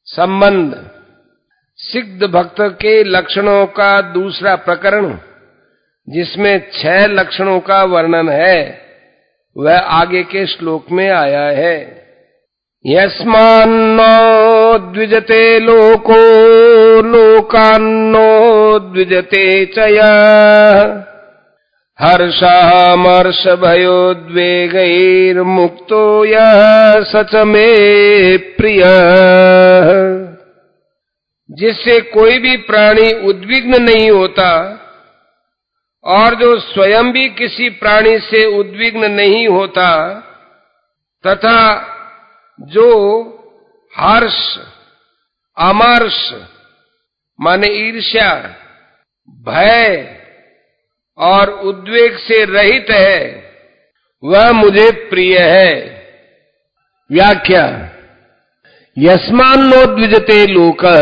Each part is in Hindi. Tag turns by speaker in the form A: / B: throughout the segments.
A: संबंध। सिद्ध भक्त के लक्षणों का दूसरा प्रकरण, जिसमें 6 लक्षणों का वर्णन है, वह आगे के श्लोक में आया है। यस्मान्नो द्विजते लोको लोकान्नो द्विजते च यः हर्षामर्ष भयोद्वेगैर्मुक्तो यः स च मे प्रियः। जिससे कोई भी प्राणी उद्विग्न नहीं होता और जो स्वयं भी किसी प्राणी से उद्विग्न नहीं होता, तथा जो हर्ष अमर्ष माने ईर्ष्या, भय और उद्वेग से रहित है, वह मुझे प्रिय है। व्याख्या। यस्मान्नो द्विजते लोकः,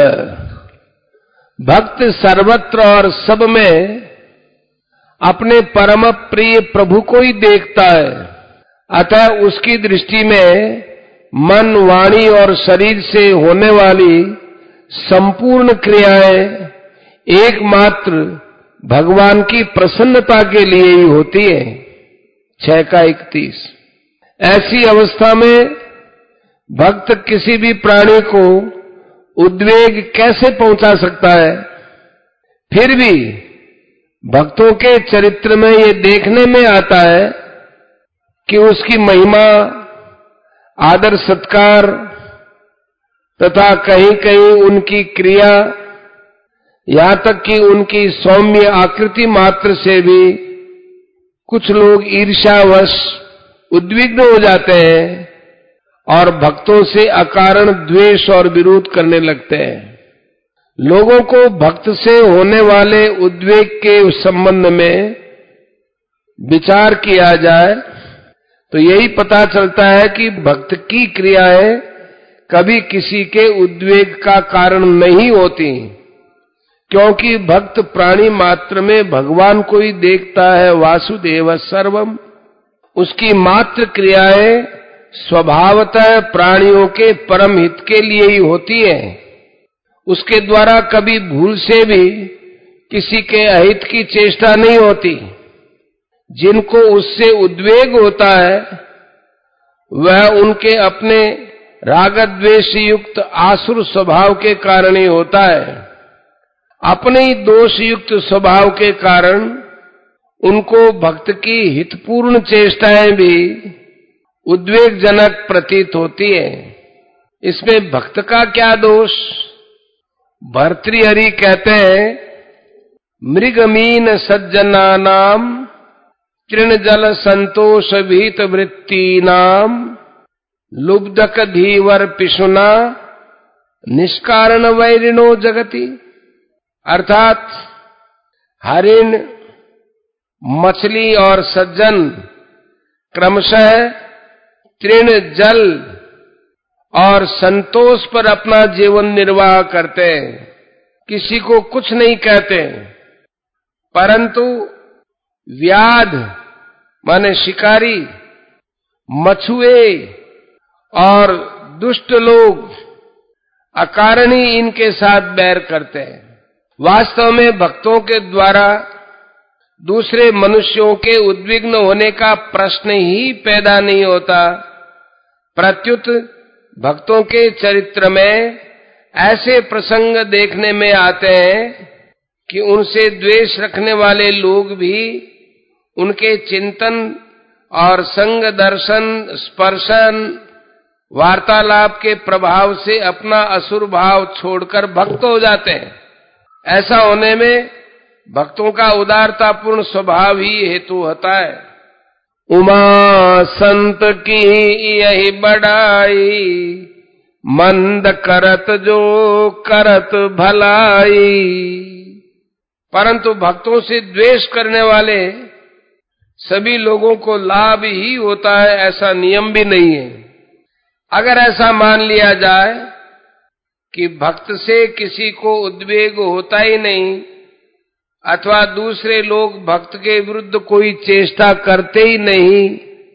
A: भक्त सर्वत्र और सब में अपने परम प्रिय प्रभु को ही देखता है, अतः उसकी दृष्टि में मन, वाणी और शरीर से होने वाली संपूर्ण क्रियाएं एकमात्र भगवान की प्रसन्नता के लिए ही होती है। 6:31। ऐसी अवस्था में भक्त किसी भी प्राणी को उद्वेग कैसे पहुंचा सकता है? फिर भी भक्तों के चरित्र में ये देखने में आता है कि उसकी महिमा, आदर सत्कार तथा कहीं-कहीं उनकी क्रिया, यहां तक कि उनकी सौम्य आकृति मात्र से भी कुछ लोग ईर्ष्यावश उद्विग्न हो जाते हैं और भक्तों से अकारण द्वेष और विरोध करने लगते हैं। लोगों को भक्त से होने वाले उद्वेग के संबंध में विचार किया जाए तो यही पता चलता है कि भक्त की क्रियाएं कभी किसी के उद्वेग का कारण नहीं होती, क्योंकि भक्त प्राणी मात्र में भगवान को ही देखता है। वासुदेव सर्वम। उसकी मात्र क्रियाएं स्वभावतः प्राणियों के परम हित के लिए ही होती है। उसके द्वारा कभी भूल से भी किसी के अहित की चेष्टा नहीं होती। जिनको उससे उद्वेग होता है, वह उनके अपने राग द्वेष युक्त आसुर स्वभाव के कारण ही होता है। अपने ही दोष युक्त स्वभाव के कारण उनको भक्त की हितपूर्ण चेष्टाएं भी उद्वेगजनक प्रतीत होती है। इसमें भक्त का क्या दोष? भर्तृहरि कहते हैं, मृगमीन सज्जनानाम तृणजल संतोष भीत वृत्तीनाम लुब्धक धीवर पिशुना निष्कारण वैरिणो जगति। अर्थात हरिण, मछली और सज्जन क्रमशः तृण, जल और संतोष पर अपना जीवन निर्वाह करते हैं, किसी को कुछ नहीं कहते, परंतु व्याध माने शिकारी, मछुए और दुष्ट लोग अकारण ही इनके साथ बैर करते हैं। वास्तव में भक्तों के द्वारा दूसरे मनुष्यों के उद्विग्न होने का प्रश्न ही पैदा नहीं होता। प्रत्युत भक्तों के चरित्र में ऐसे प्रसंग देखने में आते हैं कि उनसे द्वेष रखने वाले लोग भी उनके चिंतन और संग, दर्शन, स्पर्शन, वार्तालाप के प्रभाव से अपना असुर भाव छोड़कर भक्त हो जाते हैं। ऐसा होने में भक्तों का उदारतापूर्ण स्वभाव ही हेतु होता है। उमा संत की यही बड़ाई, मंद करत जो करत भलाई। परंतु भक्तों से द्वेष करने वाले सभी लोगों को लाभ ही होता है, ऐसा नियम भी नहीं है। अगर ऐसा मान लिया जाए कि भक्त से किसी को उद्वेग होता ही नहीं, अथवा दूसरे लोग भक्त के विरुद्ध कोई चेष्टा करते ही नहीं,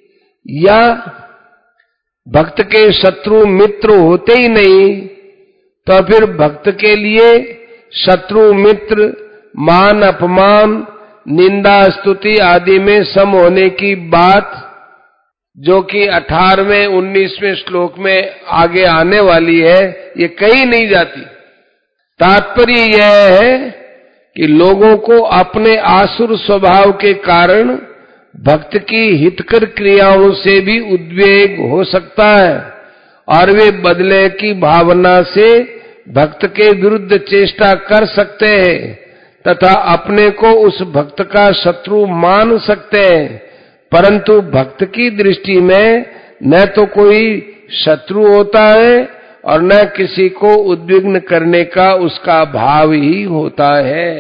A: या भक्त के शत्रु मित्र होते ही नहीं, तो फिर भक्त के लिए शत्रु मित्र, मान अपमान, निंदा स्तुति आदि में सम होने की बात, जो कि 18वें 19वें श्लोक में आगे आने वाली है, ये कहीं नहीं जाती। तात्पर्य यह है कि लोगों को अपने आसुर स्वभाव के कारण भक्त की हितकर क्रियाओं से भी उद्वेग हो सकता है और वे बदले की भावना से भक्त के विरुद्ध चेष्टा कर सकते हैं तथा अपने को उस भक्त का शत्रु मान सकते हैं, परंतु भक्त की दृष्टि में न तो कोई शत्रु होता है और न किसी को उद्विग्न करने का उसका भाव ही होता है।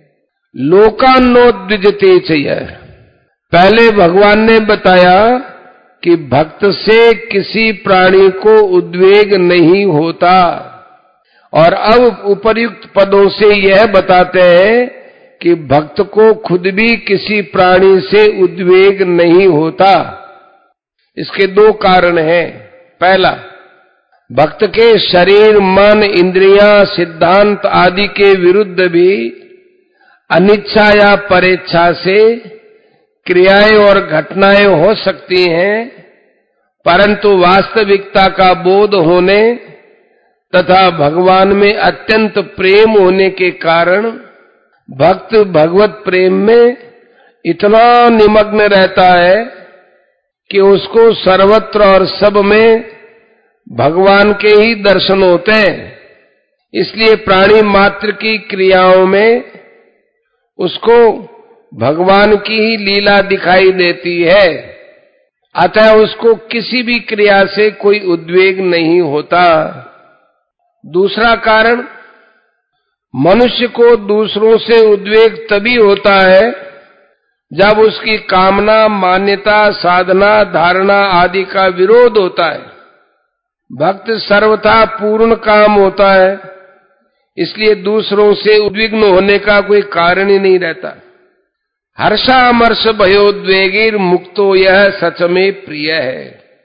A: लोकान्नोद्विजते चय, पहले भगवान ने बताया कि भक्त से किसी प्राणी को उद्वेग नहीं होता, और अब उपर्युक्त पदों से यह बताते हैं कि भक्त को खुद भी किसी प्राणी से उद्वेग नहीं होता। इसके दो कारण हैं। पहला, भक्त के शरीर, मन, इंद्रियां, सिद्धांत आदि के विरुद्ध भी अनिच्छा या परेच्छा से क्रियाएं और घटनाएं हो सकती हैं, परंतु वास्तविकता का बोध होने तथा भगवान में अत्यंत प्रेम होने के कारण भक्त भगवत प्रेम में इतना निमग्न रहता है कि उसको सर्वत्र और सब में भगवान के ही दर्शन होते हैं। इसलिए प्राणी मात्र की क्रियाओं में उसको भगवान की ही लीला दिखाई देती है, अतः उसको किसी भी क्रिया से कोई उद्वेग नहीं होता। दूसरा कारण, मनुष्य को दूसरों से उद्वेग तभी होता है जब उसकी कामना, मान्यता, साधना, धारणा आदि का विरोध होता है। भक्त सर्वथा पूर्ण काम होता है, इसलिए दूसरों से उद्विग्न होने का कोई कारण ही नहीं रहता। हर्षामर्ष भयोद्वेगीर मुक्तो यह सच में प्रिय है।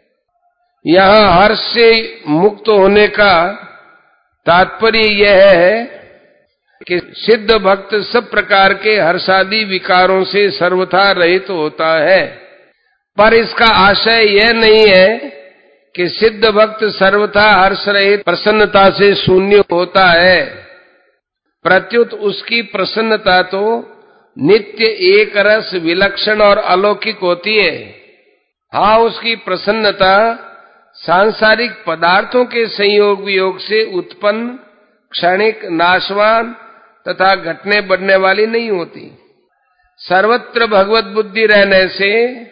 A: यहां हर्ष से मुक्त होने का तात्पर्य यह है कि सिद्ध भक्त सब प्रकार के हर्षादि विकारों से सर्वथा रहित होता है, पर इसका आशय यह नहीं है कि सिद्ध भक्त सर्वथा हर्ष रहित प्रसन्नता से शून्य होता है। प्रत्युत उसकी प्रसन्नता तो नित्य एक रस, विलक्षण और अलौकिक होती है। हाँ, उसकी प्रसन्नता सांसारिक पदार्थों के संयोग वियोग से उत्पन्न क्षणिक, नाशवान तथा घटने बढ़ने वाली नहीं होती। सर्वत्र भगवत बुद्धि रहने से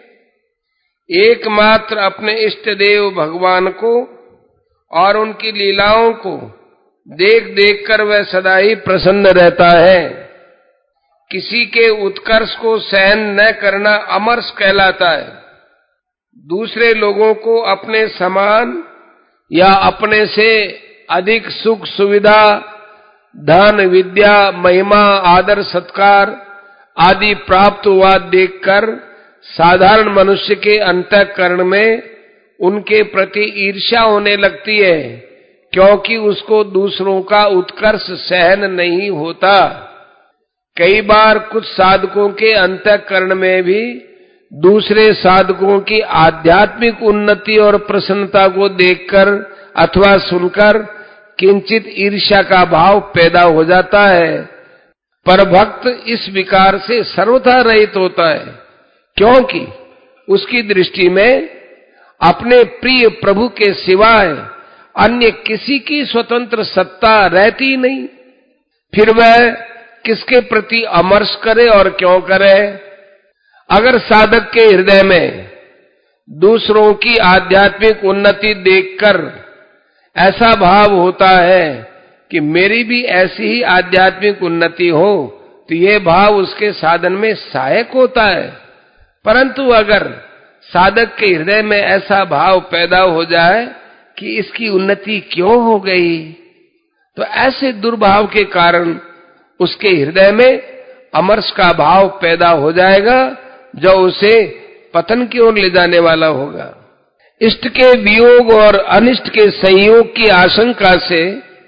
A: एकमात्र अपने इष्ट देव भगवान को और उनकी लीलाओं को देख देख कर वह सदा ही प्रसन्न रहता है। किसी के उत्कर्ष को सहन न करना अमर्ष कहलाता है। दूसरे लोगों को अपने समान या अपने से अधिक सुख सुविधा, धन, विद्या, महिमा, आदर, सत्कार आदि प्राप्त हुआ देखकर साधारण मनुष्य के अंतःकरण में उनके प्रति ईर्ष्या होने लगती है, क्योंकि उसको दूसरों का उत्कर्ष सहन नहीं होता। कई बार कुछ साधकों के अंतःकरण में भी दूसरे साधकों की आध्यात्मिक उन्नति और प्रसन्नता को देखकर अथवा सुनकर किंचित ईर्ष्या का भाव पैदा हो जाता है, पर भक्त इस विकार से सर्वथा रहित होता है, क्योंकि उसकी दृष्टि में अपने प्रिय प्रभु के सिवाय अन्य किसी की स्वतंत्र सत्ता रहती नहीं। फिर वह किसके प्रति अमर्ष करे और क्यों करे? अगर साधक के हृदय में दूसरों की आध्यात्मिक उन्नति देखकर ऐसा भाव होता है कि मेरी भी ऐसी ही आध्यात्मिक उन्नति हो, तो ये भाव उसके साधन में सहायक होता है। परंतु अगर साधक के हृदय में ऐसा भाव पैदा हो जाए कि इसकी उन्नति क्यों हो गई, तो ऐसे दुर्भाव के कारण उसके हृदय में अमर्ष का भाव पैदा हो जाएगा, जो उसे पतन की ओर ले जाने वाला होगा। इष्ट के वियोग और अनिष्ट के संयोग की आशंका से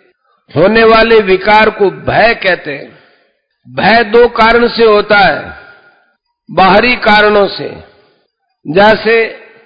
A: होने वाले विकार को भय कहते हैं। भय दो कारण से होता है, बाहरी कारणों से, जैसे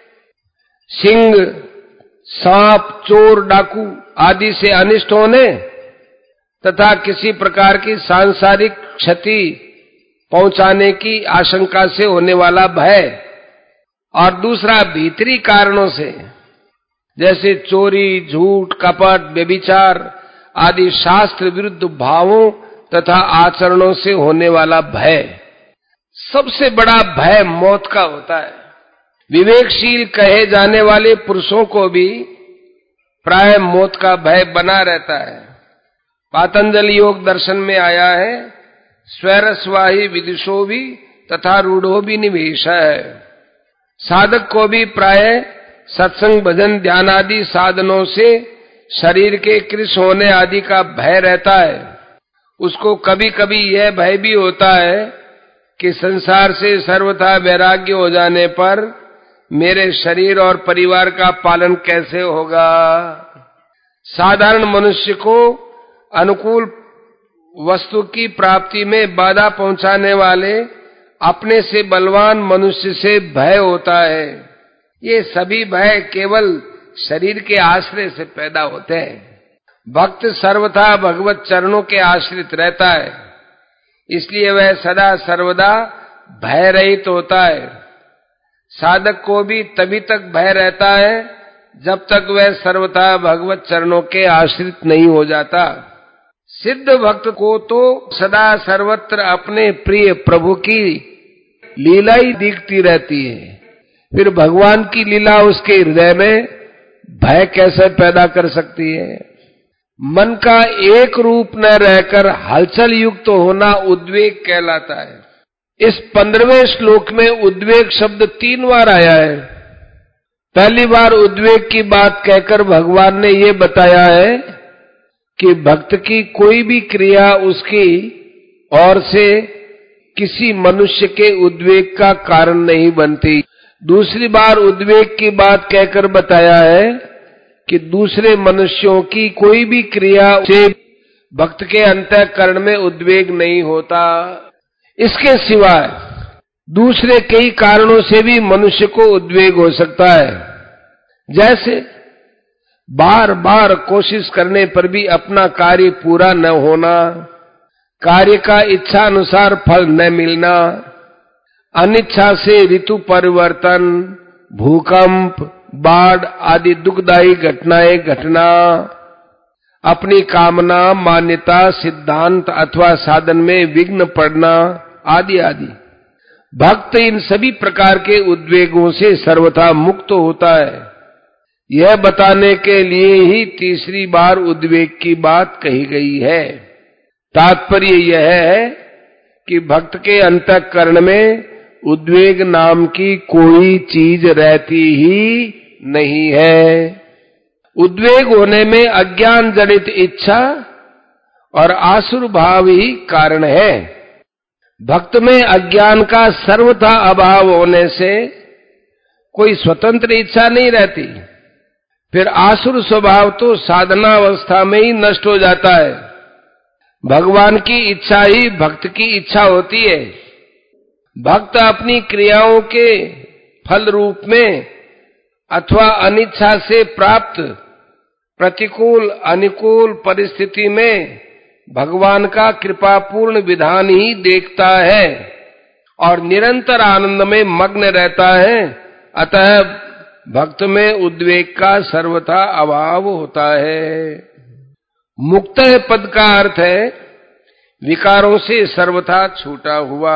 A: सिंह, सांप, चोर, डाकू आदि से अनिष्ट होने तथा किसी प्रकार की सांसारिक क्षति पहुंचाने की आशंका से होने वाला भय, और दूसरा भीतरी कारणों से, जैसे चोरी, झूठ, कपट, व्यभिचार आदि शास्त्र विरुद्ध भावों तथा आचरणों से होने वाला भय। सबसे बड़ा भय मौत का होता है। विवेकशील कहे जाने वाले पुरुषों को भी प्राय मौत का भय बना रहता है। पातंजलि योग दर्शन में आया है, स्वैरस्वाही विदुषो भी तथा रूढ़ो भी निवेश है। साधक को भी प्राय सत्संग, भजन, ध्यान आदि साधनों से शरीर के कृश होने आदि का भय रहता है। उसको कभी कभी यह भय भी होता है कि संसार से सर्वथा वैराग्य हो जाने पर मेरे शरीर और परिवार का पालन कैसे होगा। साधारण मनुष्य को अनुकूल वस्तु की प्राप्ति में बाधा पहुंचाने वाले अपने से बलवान मनुष्य से भय होता है। ये सभी भय केवल शरीर के आश्रय से पैदा होते हैं। भक्त सर्वथा भगवत चरणों के आश्रित रहता है, इसलिए वह सदा सर्वदा भय रहित होता है। साधक को भी तभी तक भय रहता है जब तक वह सर्वथा भगवत चरणों के आश्रित नहीं हो जाता। सिद्ध भक्त को तो सदा सर्वत्र अपने प्रिय प्रभु की लीला ही दिखती रहती है, फिर भगवान की लीला उसके हृदय में भय कैसे पैदा कर सकती है। मन का एक रूप न रहकर हलचल युक्त होना उद्वेग कहलाता है। इस 15वें श्लोक में उद्वेग शब्द 3 बार आया है। पहली बार उद्वेग की बात कहकर भगवान ने ये बताया है कि भक्त की कोई भी क्रिया उसकी ओर से किसी मनुष्य के उद्वेग का कारण नहीं बनती। दूसरी बार उद्वेग की बात कहकर बताया है कि दूसरे मनुष्यों की कोई भी क्रिया से भक्त के अंतःकरण में उद्वेग नहीं होता। इसके सिवाय दूसरे कई कारणों से भी मनुष्य को उद्वेग हो सकता है, जैसे बार बार कोशिश करने पर भी अपना कार्य पूरा न होना, कार्य का इच्छा अनुसार फल न मिलना, अनिच्छा से ऋतु परिवर्तन, भूकंप, बाढ़ आदि दुखदायी घटनाएं घटना, अपनी कामना, मान्यता, सिद्धांत अथवा साधन में विघ्न पड़ना आदि आदि। भक्त इन सभी प्रकार के उद्वेगों से सर्वथा मुक्त होता है। यह बताने के लिए ही तीसरी बार उद्वेग की बात कही गई है। तात्पर्य यह है कि भक्त के अंतःकरण में उद्वेग नाम की कोई चीज रहती ही नहीं है। उद्वेग होने में अज्ञान जनित इच्छा और आसुर भाव ही कारण है। भक्त में अज्ञान का सर्वथा अभाव होने से कोई स्वतंत्र इच्छा नहीं रहती। फिर आसुर स्वभाव तो साधनावस्था में ही नष्ट हो जाता है। भगवान की इच्छा ही भक्त की इच्छा होती है। भक्त अपनी क्रियाओं के फल रूप में अथवा अनिच्छा से प्राप्त प्रतिकूल अनुकूल परिस्थिति में भगवान का कृपापूर्ण विधान ही देखता है और निरंतर आनंद में मग्न रहता है। अतः भक्त में उद्वेग का सर्वथा अभाव होता है। मुक्त पद का अर्थ है विकारों से सर्वथा छूटा हुआ।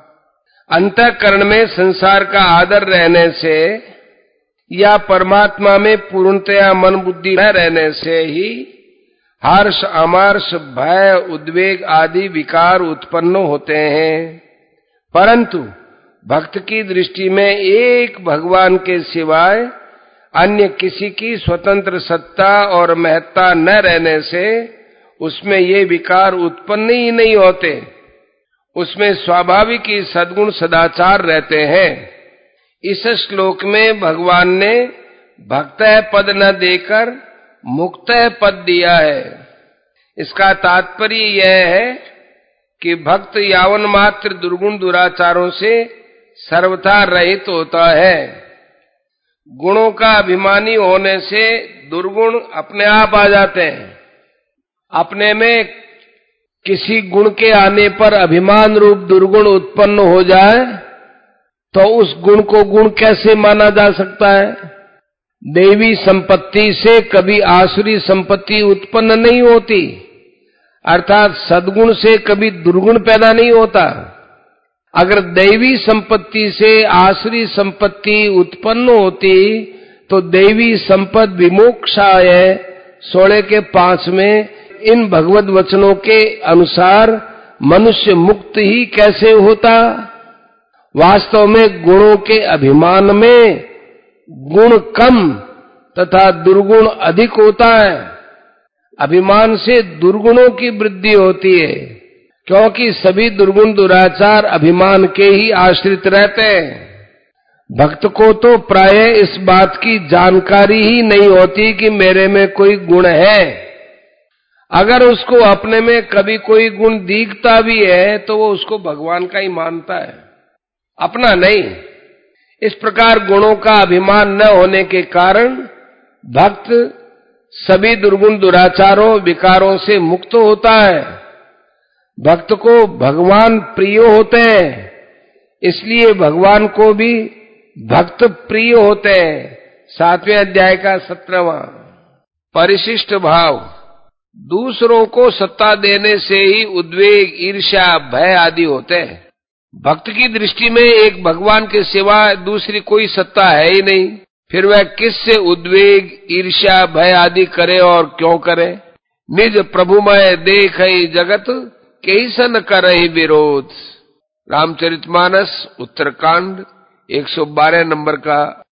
A: अंतःकरण में संसार का आदर रहने से या परमात्मा में पूर्णतया मन बुद्धि न रहने से ही हर्ष, अमर्ष, भय, उद्वेग आदि विकार उत्पन्न होते हैं। परंतु भक्त की दृष्टि में एक भगवान के सिवाय अन्य किसी की स्वतंत्र सत्ता और महत्ता न रहने से उसमें ये विकार उत्पन्न ही नहीं होते। उसमें स्वाभाविक ही सद्गुण सदाचार रहते हैं। इस श्लोक में भगवान ने भक्त पद न देकर मुक्त पद दिया है। इसका तात्पर्य यह है कि भक्त यावन मात्र दुर्गुण दुराचारों से सर्वथा रहित होता है। गुणों का अभिमानी होने से दुर्गुण अपने आप आ जाते हैं। अपने में किसी गुण के आने पर अभिमान रूप दुर्गुण उत्पन्न हो जाए तो उस गुण को गुण कैसे माना जा सकता है? दैवी संपत्ति से कभी आसुरी संपत्ति उत्पन्न नहीं होती, अर्थात सद्गुण से कभी दुर्गुण पैदा नहीं होता। अगर दैवी संपत्ति से आसुरी संपत्ति उत्पन्न होती तो दैवी संपद विमोक्षाय 16 के 5 में इन भगवत वचनों के अनुसार मनुष्य मुक्त ही कैसे होता? वास्तव में गुणों के अभिमान में गुण कम तथा दुर्गुण अधिक होता है। अभिमान से दुर्गुणों की वृद्धि होती है, क्योंकि सभी दुर्गुण दुराचार अभिमान के ही आश्रित रहते हैं। भक्त को तो प्रायः इस बात की जानकारी ही नहीं होती कि मेरे में कोई गुण है। अगर उसको अपने में कभी कोई गुण दिखता भी है तो वो उसको भगवान का ही मानता है, अपना नहीं। इस प्रकार गुणों का अभिमान न होने के कारण भक्त सभी दुर्गुण दुराचारों विकारों से मुक्त होता है। भक्त को भगवान प्रिय होते हैं, इसलिए भगवान को भी भक्त प्रिय होते हैं। 7वें अध्याय का 17वां। परिशिष्ट भाव। दूसरों को सत्ता देने से ही उद्वेग, ईर्ष्या, भय आदि होते हैं। भक्त की दृष्टि में एक भगवान के सिवा दूसरी कोई सत्ता है ही नहीं, फिर वह किससे उद्वेग, ईर्ष्या, भय आदि करे और क्यों करे? निज प्रभुमय देखहि जगत कैसन करहि विरोध। रामचरितमानस उत्तरकांड 112 नंबर का